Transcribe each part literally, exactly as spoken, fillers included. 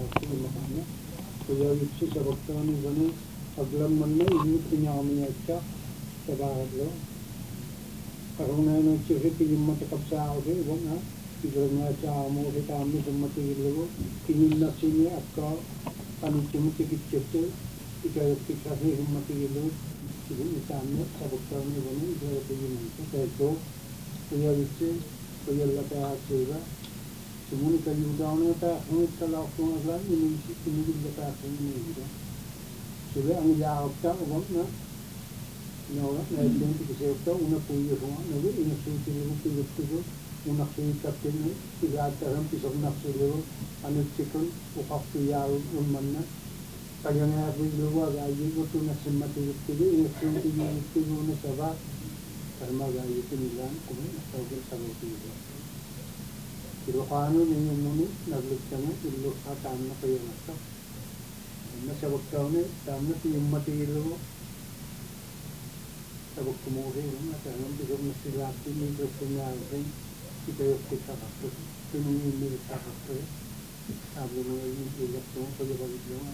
makanya kuya itu sebab kami bani aglam mana ini punya kami aja sebab lo karena ini ciri lima tetap sah oke bukan Ibrahim aja mau kita ambil semua tinggi lo ini nasinya akka kami cuma sedikit cekal kita kita sih semua tinggi lo itu misalnya sebab kami bani Ibrahim tinggi nanti itu kuya itu kuya lata aja semua kayu daun itu hanya kalau orang lain ini ini juga tak ini juga. Jadi ang jawab tak orang na, orang na itu kita siapa una punya semua, nabi ini suci itu punya itu, una suci tapi ini tidak terham pisau nak selalu, anu cikun ukap punya ummanna, kayaknya aku luar gaya itu tu nak semua itu itu ini suci itu itu una sebab karena gaya itu nilan, kemudian tahu bersama itu. Kilo kano ninyo muni naglut kami ilo katam na kayo nasa nasabag ka ni tam na tiyong matilo sabag kumuhi na tanong bigong na sila tinito kunyari kita yung kita kapag pinungin nila sa kapag sabi mo yung ilat mo kayo bagit lang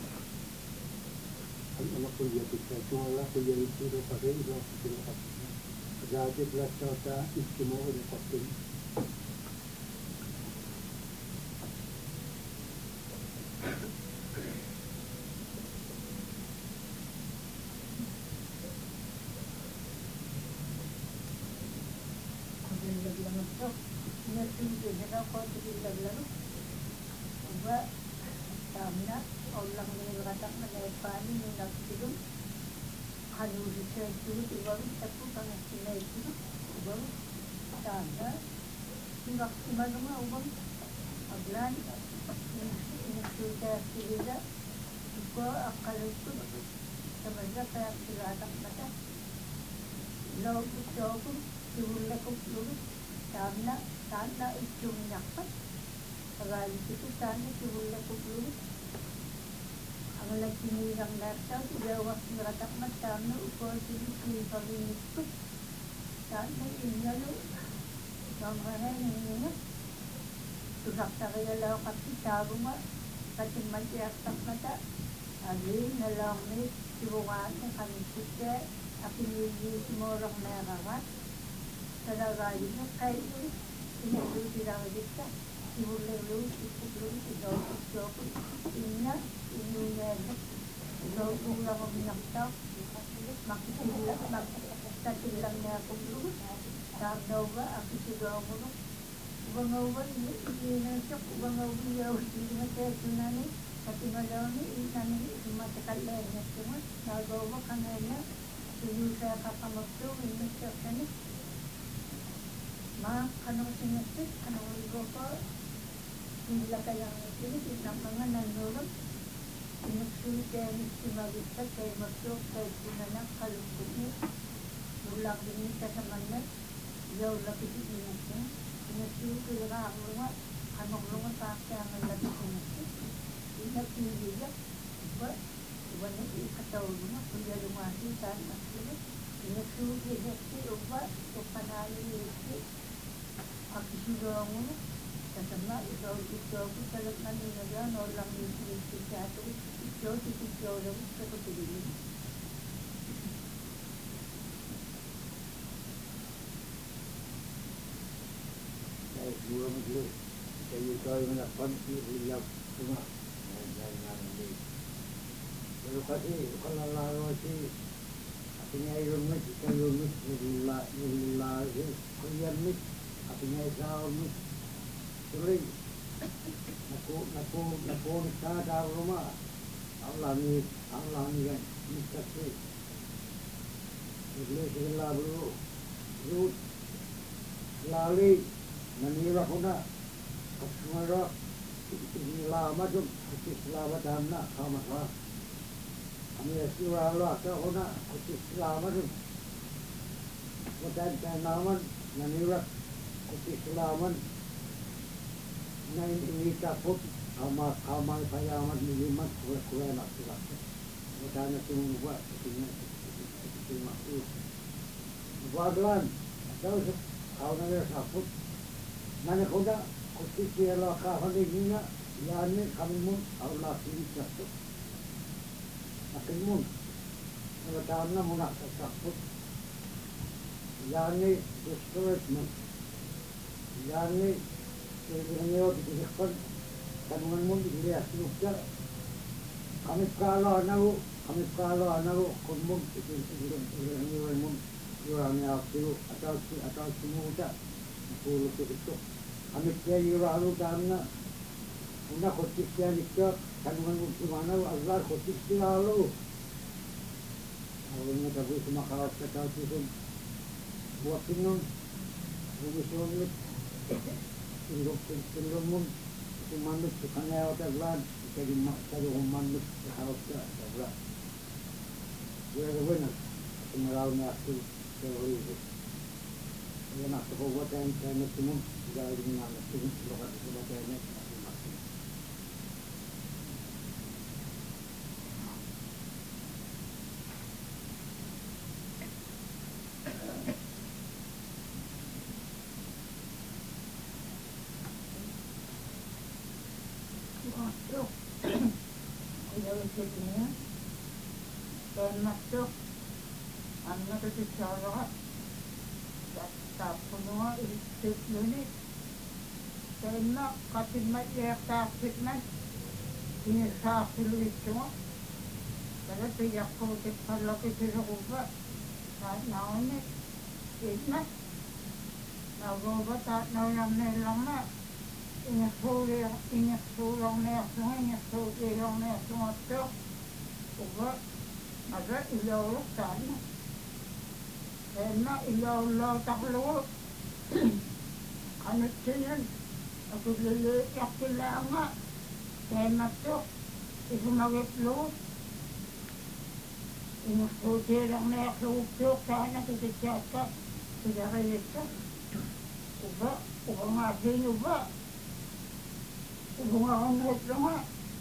ang anak ko yung kita wala ko yung ito pa rin ilo ilo kapag kagadi plus sa istimo o yung kapag Yani kami mun Allah sini satu. Akin mun. Nagdaan na muna sa sakot. Yani discourage mo. Yani kailangan nyo disikon. Tanungan mo hindi asinukya. Kami kala na ho. Kami kala na ho. Kung mo kailangan nyo mo. Yung ako atau atau semuda. Puluh itu. Kami kaya yung daan na. Una kotis yan ito, tanungan mo kumanaw, Allah, kotis lalo. Awal nga tabi sumakawat ka tao dito. Buwakin nun, bumisumit. Tinulong mo, kumanot, kanayaw taglan. Ikali kumanot, kakawat ka, taglan. Kaya gawin na, kumaraw na ako sa huli. Kaya nakakuha tayo tayo na tinong, gawin nga na tinong, lukat sa tayo na. Ini, dan masuk, anak itu cara, tak semua istri ini, karena katimat yang tak fitnah, ini sahil itu, kalau tidak kau kalau kita rubah, tak nahu ni, fitnah, nahu rubah tak nahu yang ni lama. Ini sulit, ini sulang ni semua, ini sulit yang ni semua tu, ubah, ada ilau sana, karena ilau ilau tak lalu, anu cian, aku beli yakin lama, karena tu, itu magit lalu, ini sulit yang ni lalu tu, sana kita cakap, tidak ada itu, ubah, ubah ngaji ubah. Bunga umut bunga,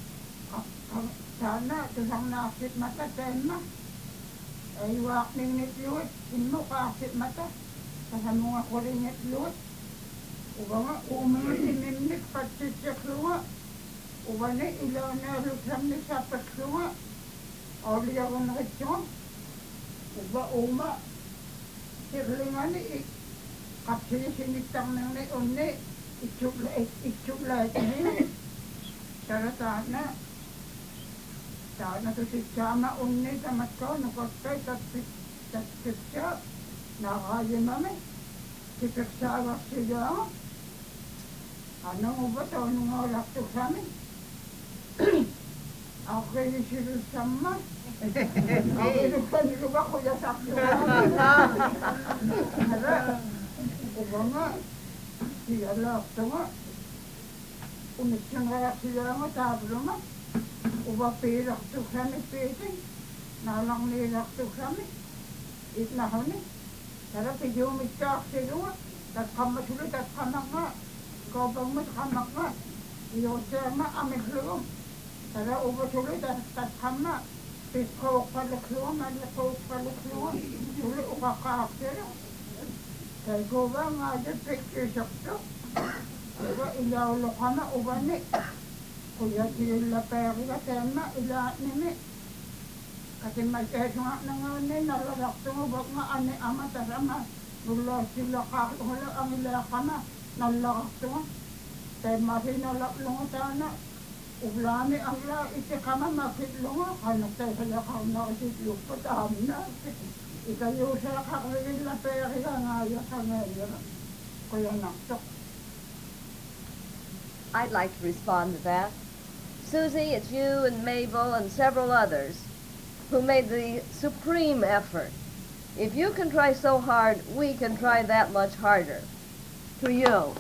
sana tusang nasit mata tema, iwak ningit luit, inu kasit mata, kasamunga kuringit luit, ubanga umut inimik patisyak luwa, ubane ilaw na lusam ni sapat luwa, oli ako nakitsyon, uba uma, sirlingan ni kapsili sinitang nang ni unni, Ichukla, ichukla ini, cara tanah, tanah tu si cama unni tamat kau nukotai tapi tapi cak, nak aje mami, kita sawah sudah, anu ubah tahu nungolak tu kami, aku ini sudah sama, aku ini kan juga kuda sakit, ada, ubahnya. Dia lah semua, unik cengar siapa yang tahu rumah, ubah perak tu kami peting, nalang lerak tu kami, itu nah ni, cara pijau mikak sedua, tak kamu sulit tak kamak mak, kau bangun kamak mak, iyo sama ambil belum, cara ubah sulit tak tak kamak, pikau pada keluar, ada kau pada keluar, sulit ubah kak sedua. Kaya ko ba nga dyan picture shop to? Diba ilaw lo ka na ubani? Kuya sila peri ka tema ila nini. Kasi may keso nga na nga ni nalarak to mo bak nga ani ama tarama. Mula sila kakula ang ila ka na nalarak to mo. Tema sinalak lo nga sana. Ublani ang la iti kama makit lo nga. Kanak tayo sila ka na kasi lupa taam na. Ikaw sa kakawin na peri ka nga ya ka ngayon. Kaya naktok. I'd like to respond to that. Susie, it's you and Mabel and several others who made the supreme effort. If you can try so hard, we can try that much harder. To you.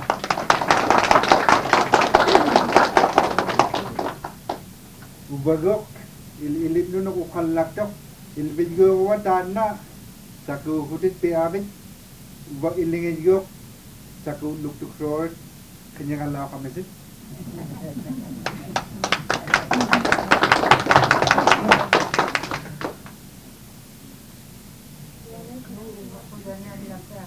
Ubagok, il-ilit nun ako kalaktok. Il-video watan na saku hutit piabit ubag ilingin yok saku luktuk short kanya kalau kami sih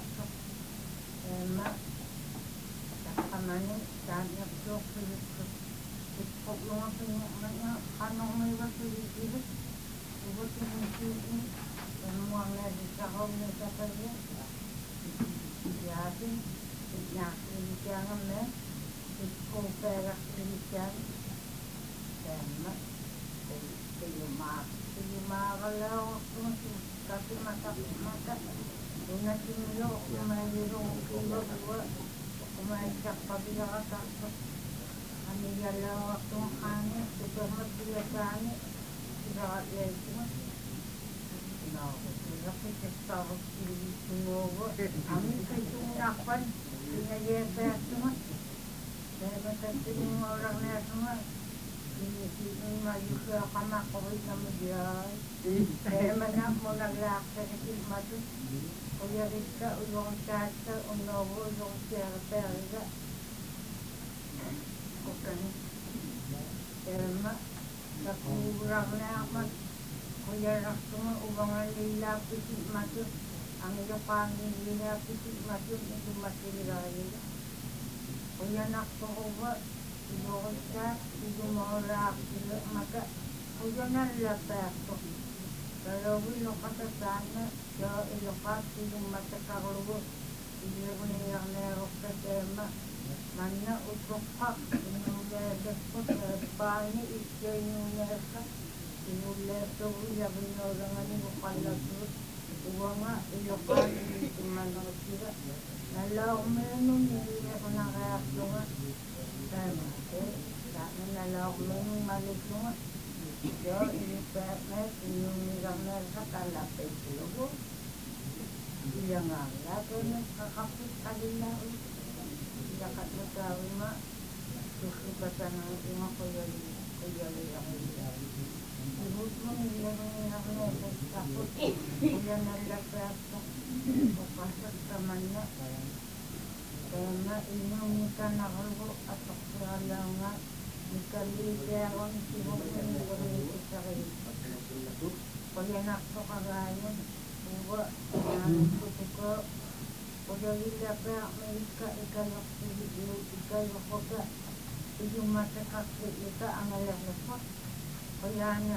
Mak, tak kamane, tak nak dok Pagkakulungan sa mga kanong may wasiligid. Ubot yung musikin. Ano mo ang nadisakaw niya sa kanya. Yasin. Ignakilikiangan na. Iskoperak likian. Tema. Tiyumak. Tiyumakalaw ako. Kasi mata-mata. Unatimilo. Kumayirong kiwa-kiwa. Kumayisak pabila-katakot. Aniyalaw akong hangin, sugamat sila sa hangin, sila katlay ko. Sila ko sa tawag sinuwa. Amin sa itong nakpan, sinayete ako nga. Kaya matati yung orang na ako nga. Sinisipin mayuka kamakoy na magyay. Kaya manak mo naglaksa na silmado. Kuya Rika, ulong kasa, unobo, ulong siyara-perga. Bukan Elma nakurang na ako kuya rakto nga ubangan nila pisit mato ang ilapangin nila pisit mato ito matilirayo kuya nakto ko ba ilokot ka ito maulak sila maka kuya nalapap ko kalau ilokat sa sana siya ilokat yung matakarugo hindi ko niyang nerok sa tema mana utok hak yung despo sa bani isya yung nesa yung leto yung binorangan yung kalagot uwa nga ilokan yung manang sila nalaw mo yun hindi ako nakayaklo nga tama eh sana nalaw mo yung maliklo nga siya ilipat yung nilang nesa kalapit sila iya nga lato nagkakapit kalila ulit Jakat magkawin ma, susubatan ng ima ko yun, ko yun ang ilan. Ibut mo nilang nilang neses, tapos ilan nalapap ko, pupasak sa manya. Kaya nga, inyong nika nakalbo at aksala nga, nika lideron, sibok na nilorito sa rin. Kaya nakto kagayon, uwa, nanututo ko, Kuya Lila pa may ika ikalok video ikalok ko ka yung matakak ika ang alam ko kaya na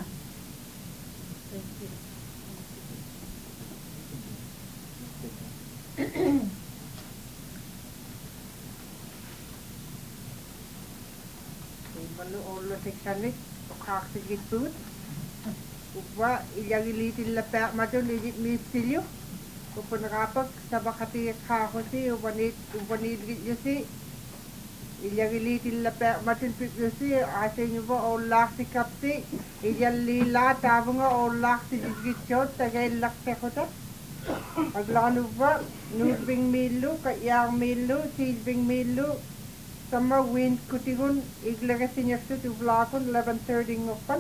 Balu ulo seksanik kaksigit tut Upa ilagilitin lapak madun lijit misilyo Upon kapag sa bakati kako si upanit upanit git si ilyagilitin lapak matin pit si asin yung ba olak si kapsi ilyalila tabo nga olak si gitchot tagay lakte ko ta aglano ba nubing milu kayang milu silbing milu sama wind kutigun iglagasin yakso tu vlakon eleven thirty ngopan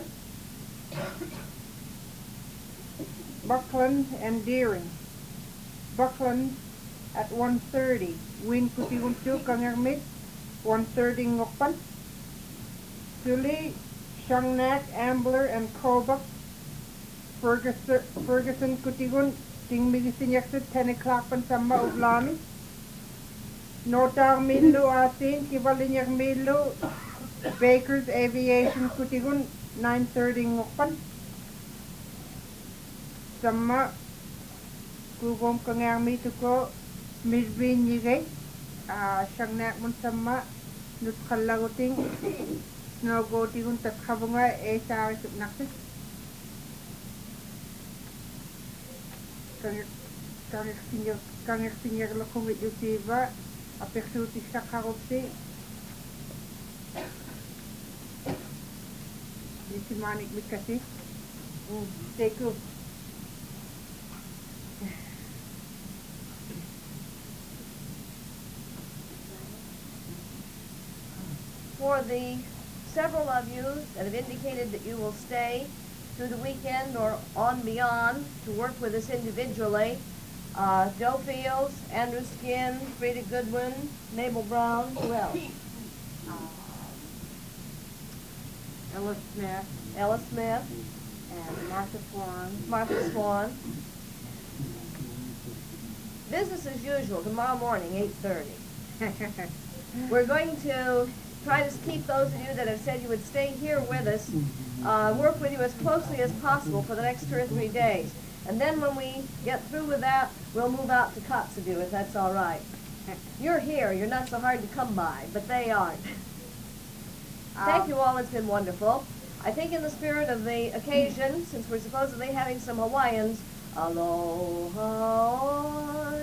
Buckland and Deering Buckland at one thirty. Win Kutiguntu Kangarmit, one thirty Ngokpan. Suli, Shangnak, Ambler, and Kobak. Ferguson, Ferguson Kutigun, Tingmigisin Yaksit, ten o'clock pan sama Ublami. Notar Milu Asin, Kivalinyak Milu, Baker's Aviation Kutigun, nine thirty Ngokpan. Sama Kugom kangarmi to ko midbin yigay ah siyang na mun sama nut kalaguting snow goting un tat khabunga e sa sup nakse kang kang sinyo kang sinyo lo kung yusiba apeksuti sa karopsi Disi manik mikasi um teku For the several of you that have indicated that you will stay through the weekend or on beyond to work with us individually, uh, Joe Fields, Andrew Skin, Frida Goodwin, Mabel Brown, who else? Ella Smith Ella Smith, and Martha Swan. Martha Swan. Business as usual tomorrow morning, eight thirty. We're going to try to keep those of you that have said you would stay here with us, uh, work with you as closely as possible for the next two or three days. And then when we get through with that, we'll move out to Kotzebue, if that's all right. You're here. You're not so hard to come by, but they aren't. Thank you all. It's been wonderful. I think in the spirit of the occasion, since we're supposedly having some Hawaiians, aloha,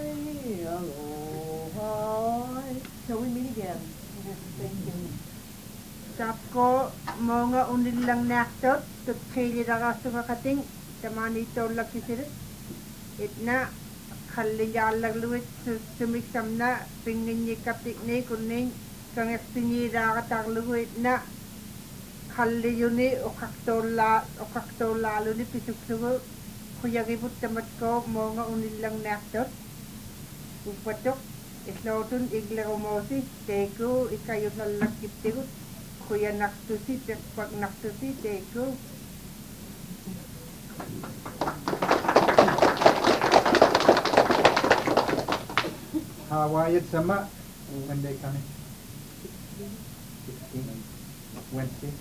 aloha, till we meet again. Thank you. Tapko mga unilang naktot, tut kili ragastu kakating, tamani tolak sisirit. Itna kalliyalag luwit sumiksam na pingin ni kapik ni kuning kangek tingi ragatak luwit na kalli yuni okaktola okaktola luni pisuk sugu kuyagibut tamat ko mga unilang naktot. Upatok islotun igleromosi teku ikayut nalakip tegut kuya naktusi pag naktusi teku. Hawaiian sama when they coming? Wednesday.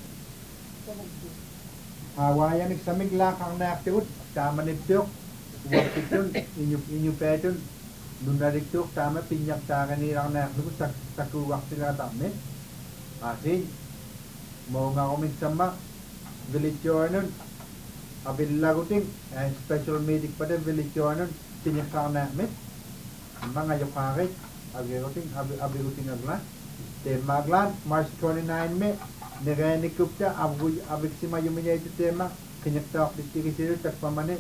Hawaiian iksamig lakang naktiut tama niptyok wakitun inyu inyu petun nunariktuk tama pinyak takan nirang naktiut sak saku waktu katamne asin mau ngakomit sama village journal abil laguting special meeting pada village journal pinyak nakmet mga yokakit abiruting abiruting aglan te maglan March twenty-ninth me negani kupta abu abik sima yumnya itu tema kenyakta dikikisir tak pamane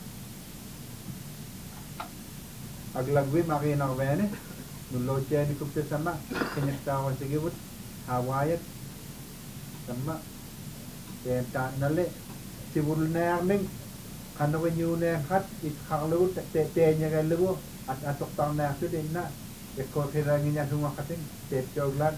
aglagwi makina wene nulo cheni kupta sama kenyakta wasigibut hawayat sama te ta nale sibul nerning kanawen yune hat it khanglu te te nya galu at atok tang na su din na e ko khirang nya sunga kating te joglan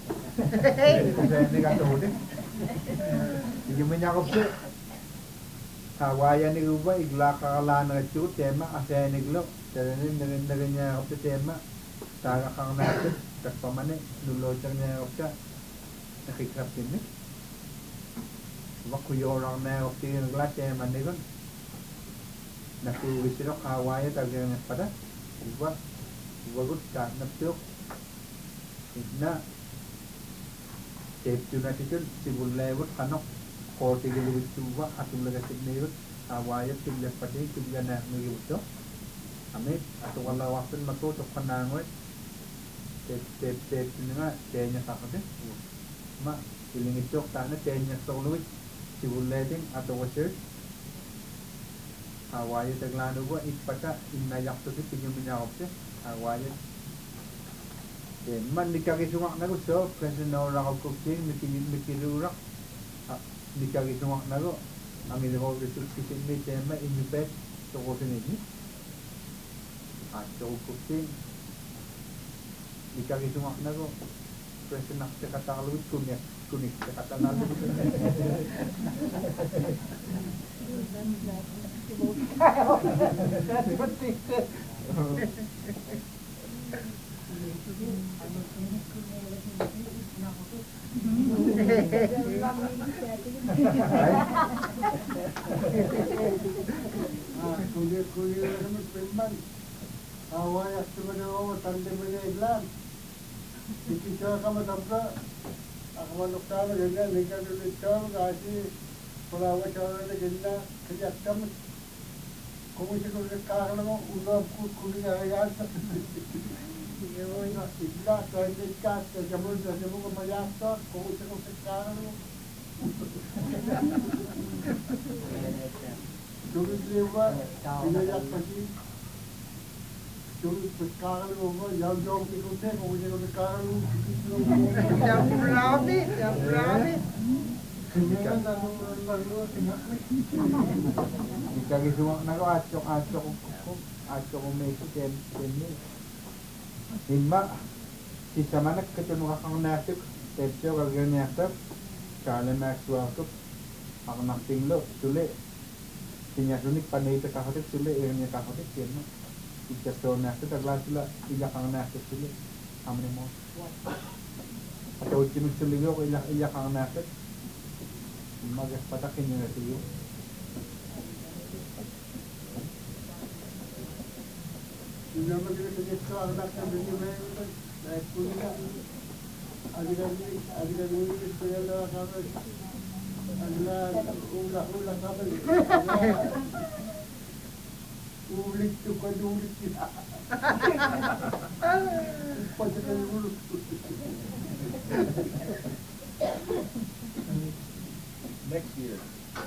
ni ka to de yume nya ko se hawaya ni uba igla ka la na chu tema ase ni glo te ni ni ni nya ko tema ta ka kang na su tak pamane nulo chang nya ko cha nakikrap din ni wa ku yo rang na ko ti gla tema ni gon naku wisiro hawaya ta ga pada uba wagut ka napyok na tep tuna tikun sibul lewut kanok ko tigil wit tuwa atum laga tigneyut awaya tibla pati tibla na ngi wutto ame atu wala wasun mako to kanangoy tep tep tep nga tenya sakate ma iling itok tana tenya soluit sibul leding atu wasir awaya taglano go ipata inayak to tinyum nyakopse awaya eh man dikagisumak na go so kasi no ra ko cooking mikin mikirurak dikagisumak na go ang ilo ko resul kisin ni tema inyupet to ko sinini at to cooking dikagisumak na go kasi nak sa kataluit kunya kunik sa kataluit kuliah kuliah kami preman awal yang sebenarnya tanda benda Islam kita kami sampai aku manusia mereka mereka dulu tahu kasih kalau cara kita kerja kami komisi komisi kahar mau ulam kuliah ayat Ilah saya dekat jamun jamun kemayasa komisi komisi kahar Turut lewat wilayah pasti turut sekarang rumah yang jauh ikutnya komisi komisi kahar Yang berani, yang berani. Dikagisumak na ko atsok atsok ko atsok ko may tem tem ni himma si samanak katunu kang nasik tepso kagyan nasik kala maxwell ko ako naktinglo sule tinya sunik panay ta kahotik sule ernya kahotik yun ikasto nasik agla sula ila kang nasik sule amne mo Atau cimik suligo ko ilak ilak ang nakit. Magas patakin nyo na siyo. Nama kita kerja sekolah datang dari mana? Dari kuliah. Adik-adik, adik-adik sekolah lah sampai. Adalah ulah-ulah sampai. Ulit tu kau ulit kita. Pada kali dulu. Next year.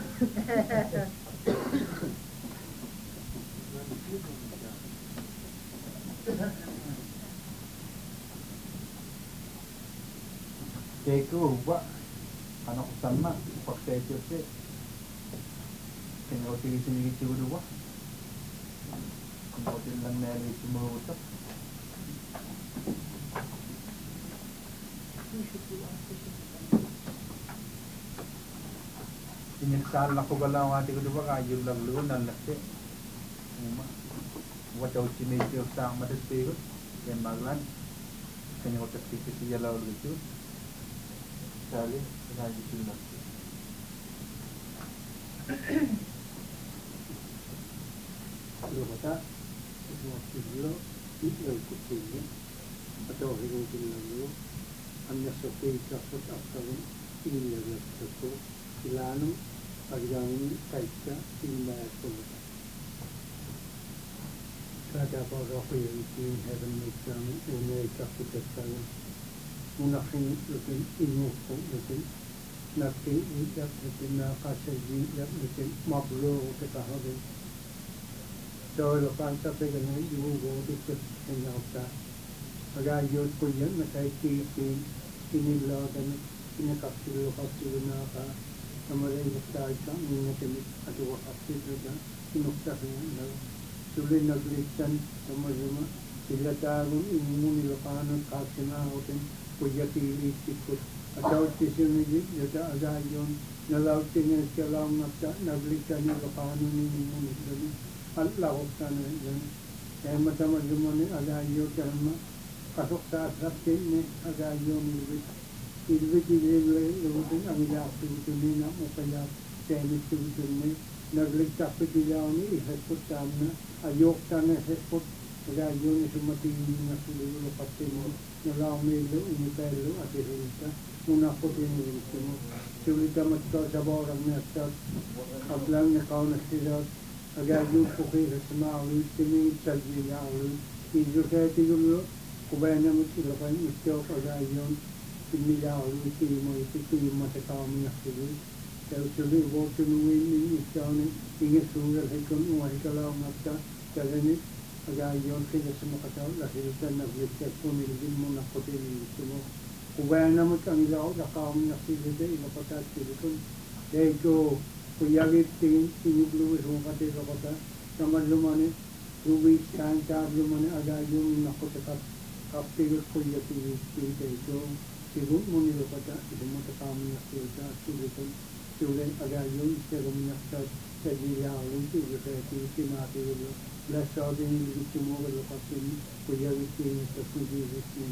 Keko ba ano ko sama pagsecho se kaya uti sini gitu dulu ba kalau lang na ni sumuta Ininsal na ko bala ang ati ko dulu ba kayo lang luon ang nasi uma wataw sinityo sa matestigo kaya maglan kanya utak titi siya law luto Sali, lagi sila. Kalau kata, semua video itu yang kucingnya atau hidup di dalam anda seperti kasut atau ini yang satu ilanu pagi kaita ini macam itu. Kada baru yang ini heaven macam ini kasut atau Munakin lukin inu pun lukin nakin ijak lukin nakasih ijak lukin mablo kita hari. So lukan tapi kan ibu guru itu penyauta. Agar yud kuyan macam ini ini lah dan ini kapsul kapsul naka. Kemarin kita ikan ini kami ada kapsul juga inukta yang sulit naglikan kemarin sila tahu ini muni lukan kapsul nahutin. Kuyati ikut atau sisanya jadi ada yang nalautin yang selam mata naglikan yang lepasan ini ini Allah oksan yang saya macam macam ni ada yang kerana kasut saat rakyat ini ada yang ini ini ini lepas ambil apa itu ni nak upaya saya itu ini naglikan apa dia ini hekut sana ayok sana hekut ada yang semua tinggi nak dulu lepas ini Nalau melu, ini perlu ada cerita, munafik ini semua. Cerita macam siapa orang nasab, ablang kau nasihat, agar juga kita semua lalu ini terjadi lalu. Ini saya tidur, kubahnya mesti lepas itu agar yang ini lalu ini mau itu ini mata kau menasib. Kalau sudah waktu ini ini ini sudah hikam, wahai kalau macam jalan agar yang kita semua kata lahirkan nabi pun ini mana kote ini semua. Kubahnya nama kami lau dah kaum nasib itu ini kata itu. Jadi kuyagi ting ting blue semua kata itu kata. Sama lumane rubi kan tab lumane agar yang nak kote kat kapti kuyagi ting itu. Sibuk muni itu kata itu mana kaum nasib itu itu. Sudah agar yang sebelum nasib jadi lalu itu jadi itu mati itu. Bless all the English more of the person who you have seen the food you have seen.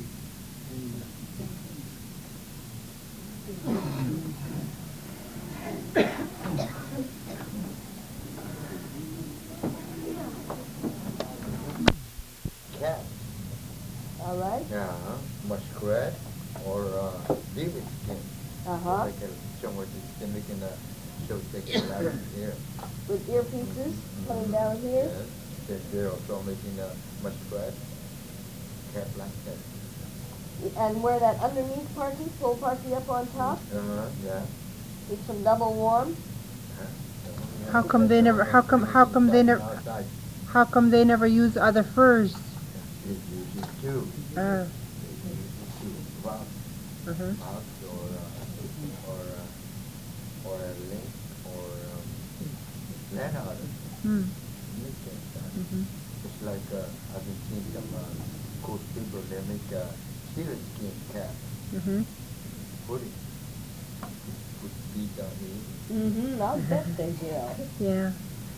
Cat. All right. Yeah, muskrat or uh, beaver skin. Uh-huh. They can show what the skin they can uh, show they can out here. With earpieces coming down here. Yes. They're also making a muskrat cat like that. And where that underneath party, full party up on top, Uh-huh, yeah. keeps them double warm. Huh? How come they never? How come? How come they never? Outside. How come they never use other furs? They use it too. Uh, They use it too. Fox, uh-huh. fox or uh, or uh, or a link or um, land otter. Hmm. Mm-hmm. It's like uh, I've been seeing some uh, cool people. They make a seal skin cap. Mm-hmm. Put it, put bead on it. Mm-hmm. I'll bet they will. Yeah.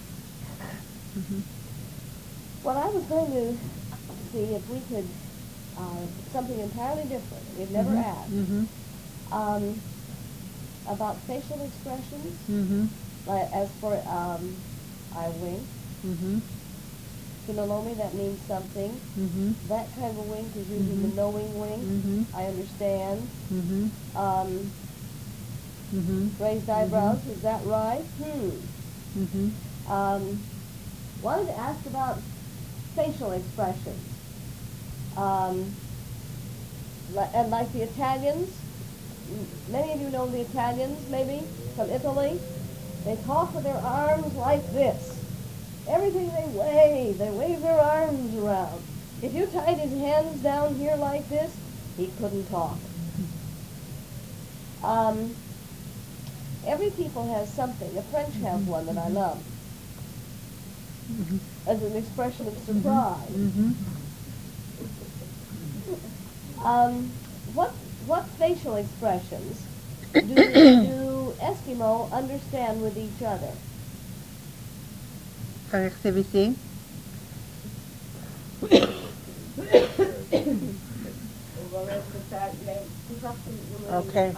Mm-hmm. Well, I was going to see if we could uh, something entirely different. We've never Mhm. asked. Mhm. Um, about facial expressions, Mhm. like as for um, I wink. Mhm. To Nalomi, that means something. Mhm. That kind of a wink is usually Mhm. the knowing wink. Mhm. I understand. Mhm. Um, Mhm. raised eyebrows, is that right? Hmm. Mhm. Um, wanted to ask about facial expressions. Um, li- and like the Italians, m- many of you know the Italians, maybe, from Italy. They talk with their arms like this. Everything they wave, they wave their arms around. If you tied his hands down here like this, he couldn't talk. Um, every people has something. The French have one that I love as an expression of surprise. Mhm. Um, what what facial expressions do, do Eskimo understand with each other? Connectivity. Okay.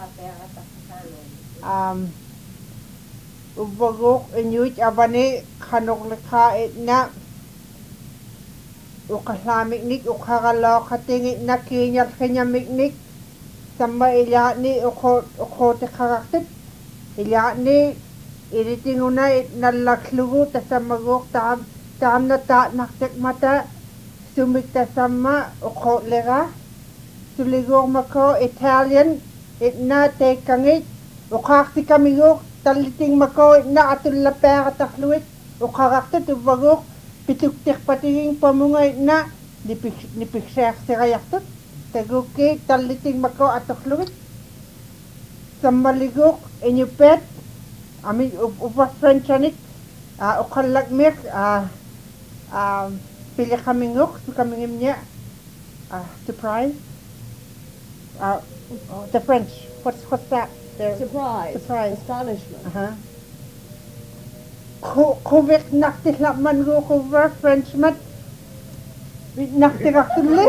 Um, ubagok inyuit abani kanok lekha itna ukaslamik nik ukagalo katingit na kinyal kanya miknik sama ila ni ukot ukot karaktit ila ni iritinguna itna laklugu tasamagok tam tam na ta naktek mata sumikta sama ukot lega suligok mako Italian itna te kangit ukakti kamigok taliting mako itna atul lapera takluit ukaraktit ubagok pituktik patinging pamunga itna nipik nipiksek sirayaktot taguki taliting mako atakluit samaligok inyupet ami upas Frenchanik uh, ukalagmik uh, uh, pili kamingok sukamingimnya uh, surprise Uh, the French. What's what's that? They're Surprise, surprise. astonishment. Uh huh. Kovik nakti lapman go cover Frenchman. Nakti raktumli.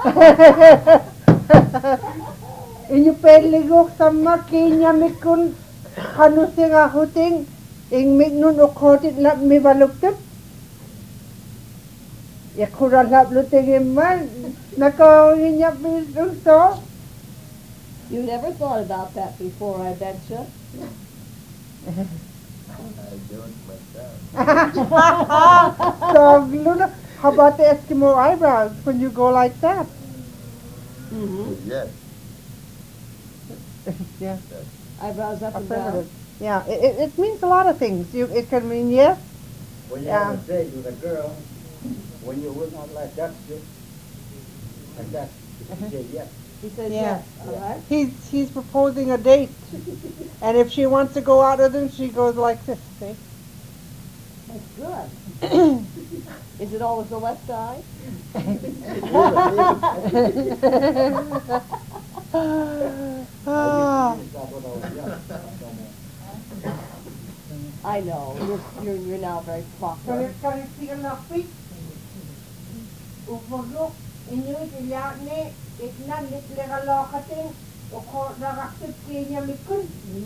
Inyo peli go sama kinya mikun kanu singa huting ing miknun ukotit lap mi baluktet. Ya kurang lap luting iman. Nako inya bisung so. You never thought about that before, I bet you. I don't myself. So, Luna, how about the Eskimo eyebrows when you go like that? Mm-hmm. Yes. Yeah, Eyebrows up and down. affirmative. Yeah, it, it, it means a lot of things. You, it can mean yes. When you Yeah. have a date with a girl, when you would not like that, just like that, you say yes. He says Yeah. yes, all right? He's he's proposing a date, and if she wants to go out with him, she goes like this. See? That's good. Is it always the left eye? Ah. I know. You're, you're, you're now very proper. Ufugok inyuit ilyakni itna litlegalokating uko naraktip kinya mikun.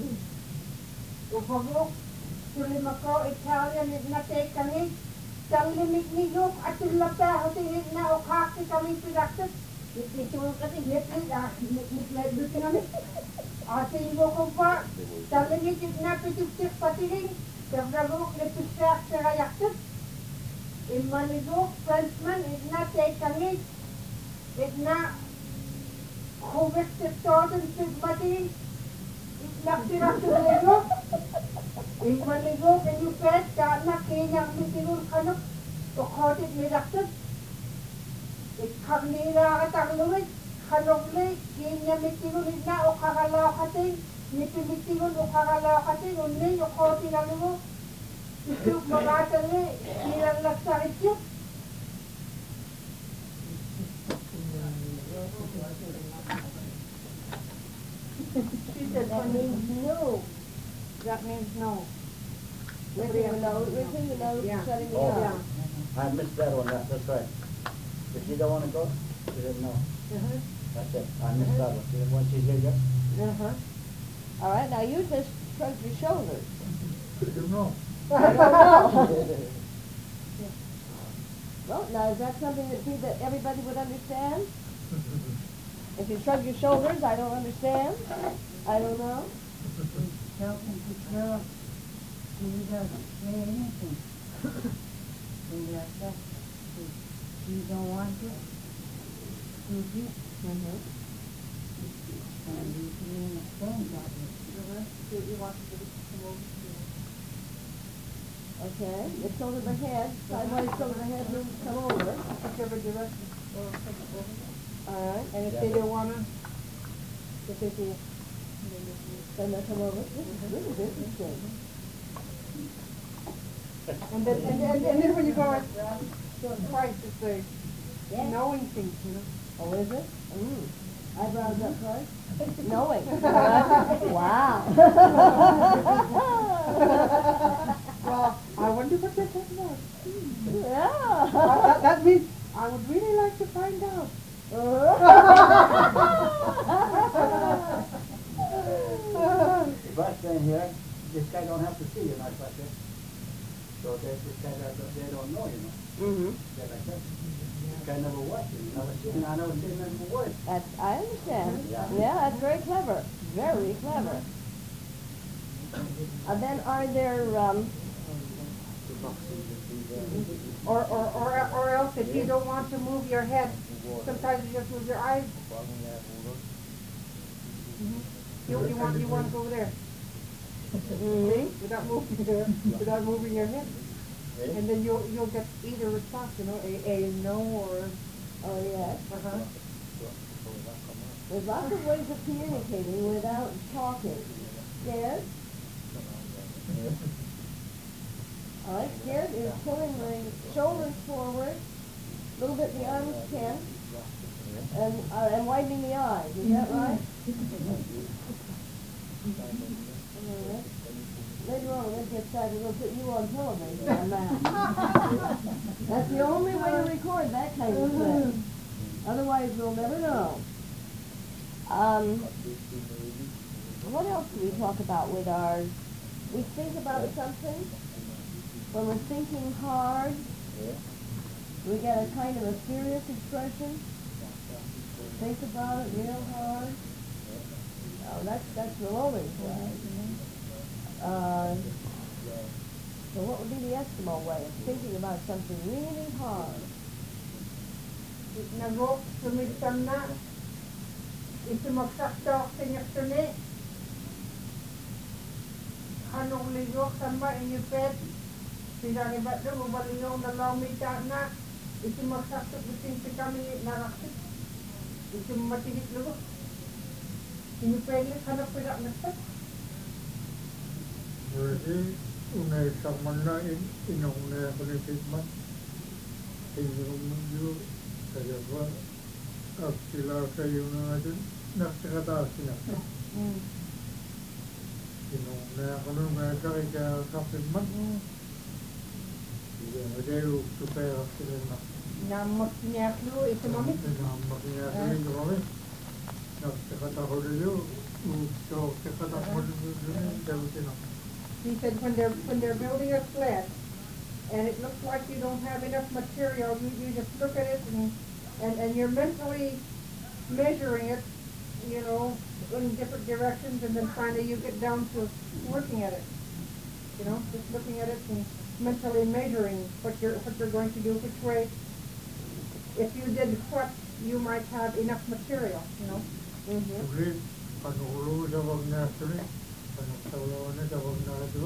Ufugok sulimako Italian itna tekani talimik niyok atulapa hoting itna ukakti kami pidaktip. Nitlitul kati nitlit ah nitlit butinami. Ating ko pa talimik itna pituktik patiling kabdagok nipiksak sirayaktip. Imaligok Frenchman itna tekani itna kumiktik toten sigmati itnaktirak tuligok imaligok inyupet kana kenyang mitinun kanok ukotit midaktip ikkamnira katangluit kanokli kenya mitinun itna ukakalakating nipimitinun ukakalakating unni ukotin alugok Ituk magatali ilang laksakit yun. She said, that means no. That means no. Ripping the nose, ripping the nose, Yeah. shutting the Oh, eye. Yeah. I missed that one, that's, that's right. If you don't wanna go, She said no. Uh-huh. I said, I missed that one. And when she said yes, Uh-huh. All right, now you just shrug your shoulders. I don't know. I don't know. Well, now is that something that people, that everybody would understand? If you shrug your shoulders, I don't understand. I don't know. Tell him to tell he doesn't say anything. And that's that. You don't want it. You do. Mm-hmm. And you can understand that. Okay, the shoulder of the head, sideways shoulder of the head means come over. Whichever direction. All right, And if they don't wanna, if they do, then they come over. This is really interesting. and then, and, and, and then when you go at, go twice, it's like knowing things, you know. Oh, is it? Mm. Eyebrows up first? Knowing. Wow. Well, I wonder what they're talking about. Yeah. Uh, that, that means I would really like to find out. if I stand here, this guy don't have to see you like that. So they, this guy, doesn't- they don't know, you know. Mm-hmm. They're like that. This guy never watched you, never seen, I never seen him before. That's, I understand. Yeah. Yeah, that's very clever. Very clever. Uh, then are there, um, Or, or, or, or else if you don't want to move your head, sometimes you just move your eyes. You, you want, you want to go there. mm-hmm. Without moving your, without moving your head. And then you'll, you'll get either response, you know, a, a no or, Oh, yes. uh-huh. There's lots of ways of communicating without talking. Scared? All right, scared is pulling the shoulders forward, a little bit the arms tense, and, uh, and widening the eyes. Is that right? All right. Later on, when it gets started, we'll put you on television on that. That's the only way to record that kind of thing. Otherwise, we'll never know. Um, what else do we talk about with ours? We think about something. When we're thinking hard, we get a kind of a serious expression. Think about it real hard. Oh, that's that's the rolling way. Uh, so what would be the Eskimo way of thinking about something really hard? Nagok, sumigtan na. Isumagsaktok sa nyaktuni. Anong ligok sama inyupet. Sinaribat na mabalingong nalamita na. Isumagsaktok bitin si kami narakit. Isumatigit ligok. Inyupet hanap pirak nasat. Jadi, unai samana in inong na kulitikman. Inyong mungyu saya buat akila kayu na aja nak kata sih. Inong na kuno mereka ika kapitman. Iya, ada lu supaya akila na. Namak niya klo, isumamit. Namak niya kali kami. Nak kata hodelu, so kata hodelu ni jago sih. He said when they're when they're building a sled and it looks like you don't have enough material, you, you just look at it and, and, and you're mentally measuring it, you know, in different directions, and then finally you get down to working at it. You know, just looking at it and mentally measuring what you're what you're going to do, which way. If you did what, you might have enough material, you know. Mm-hmm. Sulit, panulu sa wag na sulit. Panagtawa na sa wag na diba?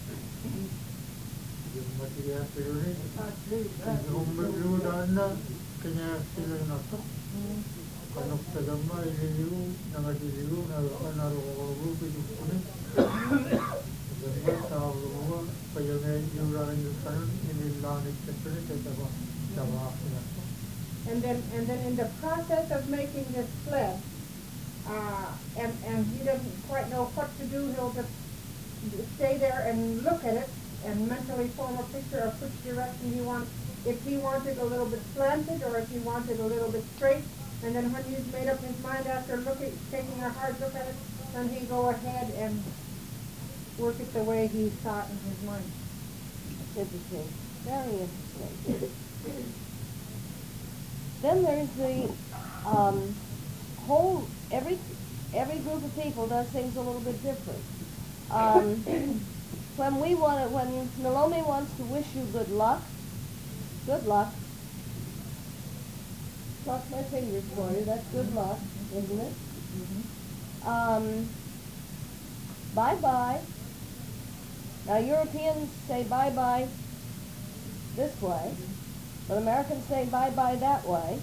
Yung material pero rin. Yung magludan na, kanya sila na ito. Panagtagama, ililiw, nangadiliw, narukawago, pinukunin. Ganda, tawago, kaya nga yung rakin yung kanon, inilanit ka sulit, at tawa, tawa ako na ito. And then and then in the process of making this sled, Uh, and, and he doesn't quite know what to do, he'll just stay there and look at it and mentally form a picture of which direction he wants if he wanted a little bit slanted or if he wanted a little bit straight. And then when he's made up his mind after looking, taking a hard look at it, then he go ahead and work it the way he saw it in his mind. Interesting. Very interesting. Then there's the um, whole, every every group of people does things a little bit different. Um, when we want to, when Nalomi wants to wish you good luck, good luck. Cross my fingers for you, that's good luck, isn't it? Mm-hmm. Um, bye-bye. Now Europeans say bye-bye this way, but Americans say bye-bye that way.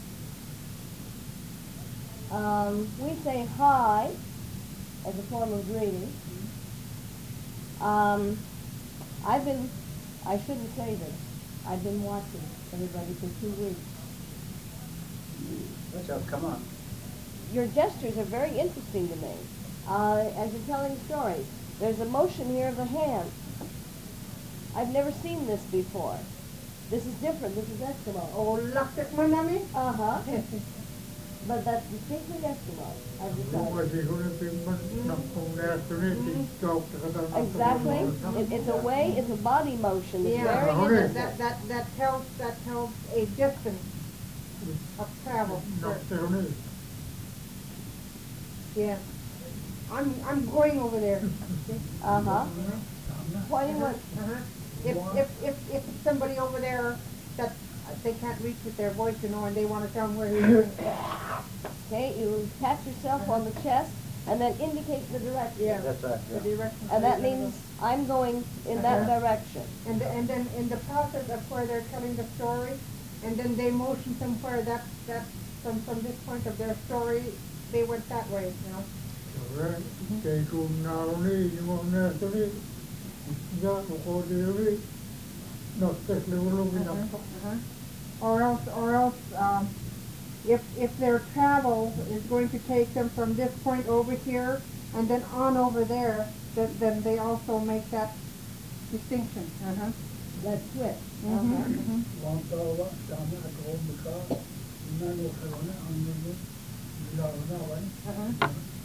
Um, we say hi as a form of greeting. Um, I've been, I shouldn't say this, I've been watching everybody for two weeks. What's up? Come on. Your gestures are very interesting to me uh, as you're telling stories. There's a motion here of the hand. I've never seen this before. This is different. This is Eskimo. Oh, laksak manami? Uh-huh. But that's distinctly Eskimo, I've decided. Exactly. It, it's a way, it's a body motion. It's Yeah, very innocent. that, that, that tells, that tells a distance of travel. Yeah. I'm, I'm going over there. Uh-huh. Why do you want? Uh-huh. If, if, if, if somebody over there that they can't reach with their voice, you know, and they want to tell them where he's going. Okay, you pat yourself on the chest and then indicate the direction. Yeah. That's right. The Yeah. direction. And that means I'm going in that Uh-huh. direction. And, the, and then in the process of where they're telling the story, and then they motion somewhere that, that from, from this point of their story, they went that way, you know. Uh-huh. Or else, or else, um, if if their travel is going to take them from this point over here and then on over there, then, then they also make that distinction. Uh-huh. That switch. Mm-hmm. Uh-huh. Mm-hmm. Uh-huh.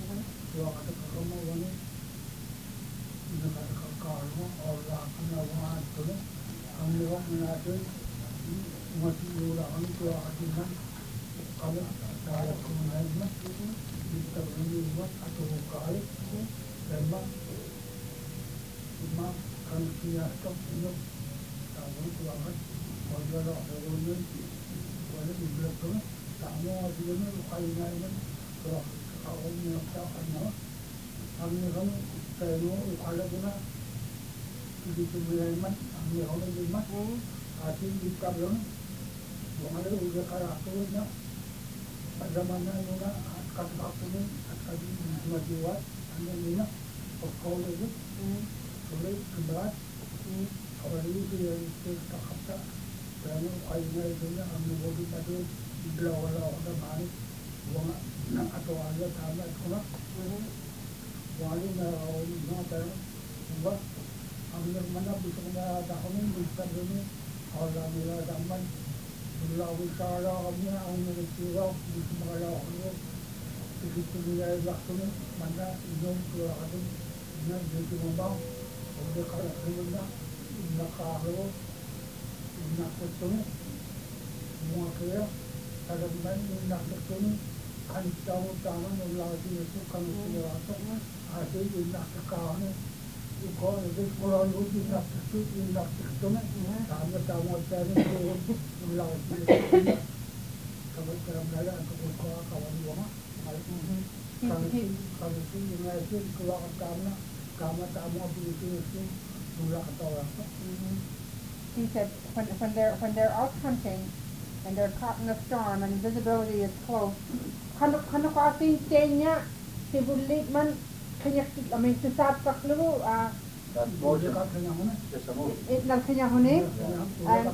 He said when, when they're when they're out hunting and they're caught in a storm and visibility is close, kano kano ko ating tenya si bulit man kanya I mean si sab kaklu ah That's motion. Just a motion. it nang kanya huni and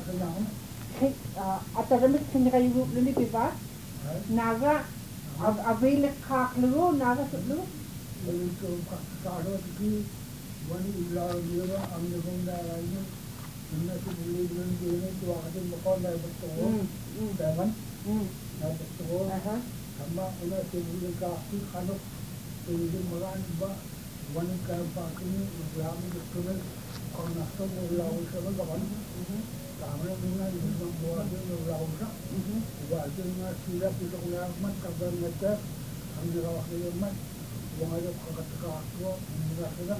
at the limit kanya kayo limit ba naga av avile kaklu naga sutlu Nuna si Buligan din ito akin mo ko na betul. Mm, mm, Daman mm. na betul. Uh-huh. Sama una si Buligan ka si kanok hindi maran ba wanang ka ba kini ulam betul kung naso mo law sa mga kawan. Tama nuna yung mga buwan yung law sa. Wa din na sila pito na man ka ba ngata ang ginawa ko man. Wong ayo kakak ko nila sila.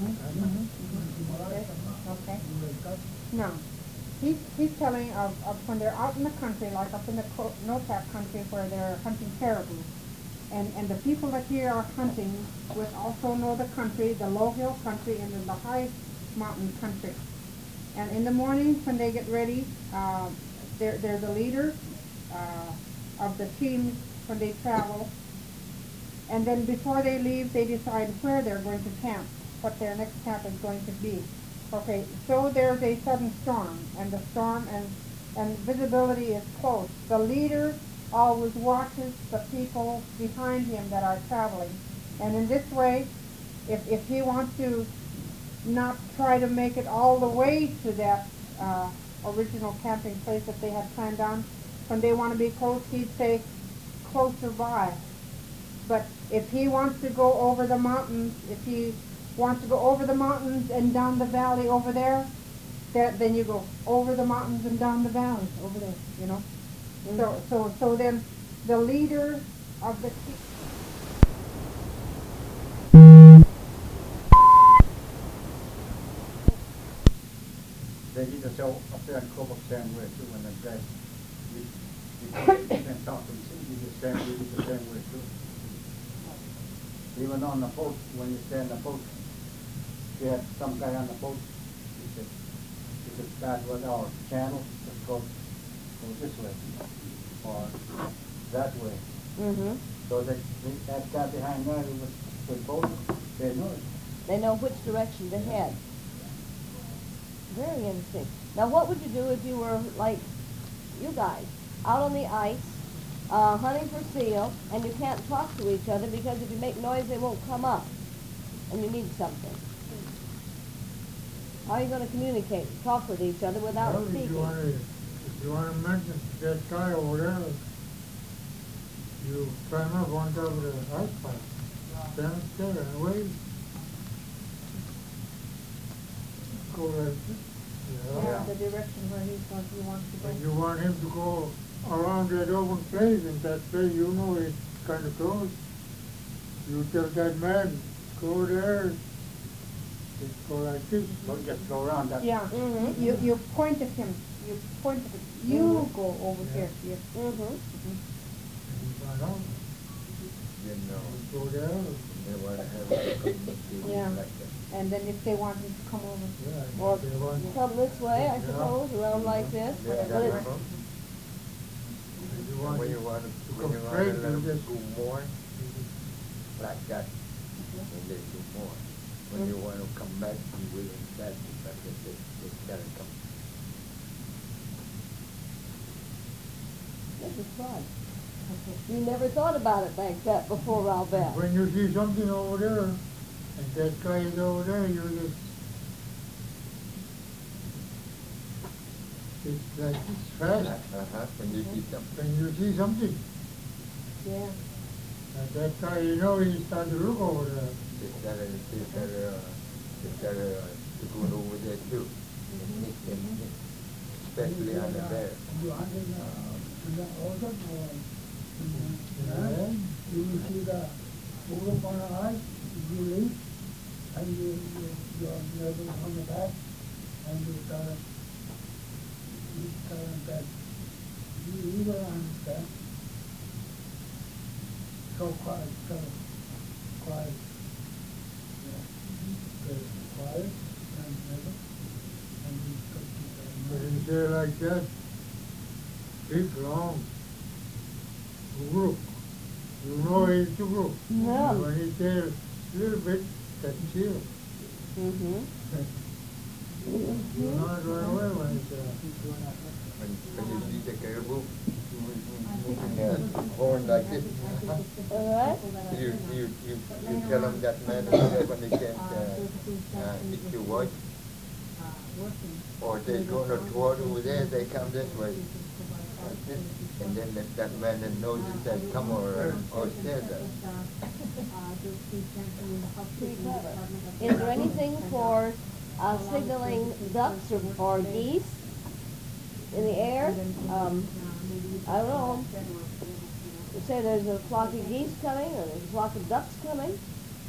Okay. Now, he's, he's telling of, of when they're out in the country, like up in the Co- Nopak country where they're hunting caribou. And, and the people that here are hunting would also know the country, the low hill country and then the high mountain country. And in the morning when they get ready, uh, they're, they're the leader uh, of the teams when they travel. And then before they leave, they decide where they're going to camp, what their next camp is going to be. Okay, so there's a sudden storm, and the storm and, and visibility is close. The leader always watches the people behind him that are traveling. And in this way, if, if he wants to not try to make it all the way to that uh, original camping place that they had planned on, when they want to be close, he'd say, closer by. But if he wants to go over the mountains, if he wants to go over the mountains and down the valley over there, that, then you go over the mountains and down the valley over there, you know. Mm-hmm. So, so, so then the leader of the team. They need to show up there and cover somewhere too when they say you you can talk to them, you just stand you the same way too. Even on the boat, when you stand on the boat, you had some guy on the boat, he said, he said, that was our channel, let's go, go this way, or that way. Mm-hmm. So they, they, that guy behind there who was the boat, they know it. They know which direction to head. Very interesting. Now, what would you do if you were like you guys, out on the ice, uh, hunting for seal, and you can't talk to each other because if you make noise, they won't come up, and you need something? How are you going to communicate, talk with each other without Well, speaking? if you want to, if you want to mention that guy over there, you climb up on top of the ice pipe, stand there and wait. Go like this. Yeah. Yeah, the direction where he's going, he wants to go. And you want him to go around that open place, and that place you know it's kind of close. You tell that man, go there, just go like this. So just go around that. Yeah, Mm-hmm. you, you point at him, you point at him, you Mhm. go over Yeah. here, yes. Mm-hmm. And you find out, You know, you go there, they want to have a communication Yeah. like that. And then if they want him to come over. yeah. Or if they want- come this way, I suppose, around like this. Yeah, But that's it's- right. if you want When to- you want to, to when you come want to straight, let you them just- do more, like that, and they do more. When you want to come back, you will that, but they, they, they can't come. This is fun. You never thought about it like that before, I'll bet. When you see something over there, and that guy is over there, you just, it's like, it's fast. Uh-huh, when you see something. When you see something, Yeah. and that guy, you know, he starts to look over there. They start, they start, uh, they start, uh, to go over there too. And hit them, hit, especially on the bear. You hunting, uh, in the ocean, or, and you will see the move on the ice, you leave, and you, you, you're never on the back, and you start, you start that, you, you will understand. So quiet, so quiet. Yeah. Very quiet, and never, and you come to the. When you say like that, big, long group, you know it's a group. Yeah. When you say a little bit, that's chill. Mm-hmm. You're not right away when it's, uh, When, when you see the caribou, you will be moving their horn like this. All right? You, you, you, you tell them that man, that when they can't, uh, uh, hit your voice, Or they go to toward over there, they come this way. That's it. And then that, that man that knows it said, come or, or stay there. Pretty clever. Is there anything for uh, signaling ducks or, or geese in the air? Um, I don't know. You say there's a flock of geese coming or there's a flock of ducks coming?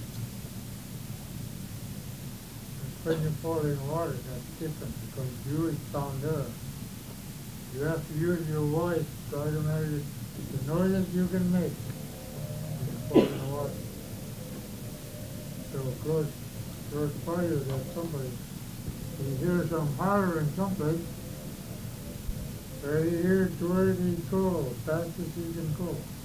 When you fall in water, that's different because you is down there. You have to use your voice to try to make the noises you can make when you fall in the water. So close, close by you, there's somebody. You hear some hollering someplace, very here to where you go, fast as you can go.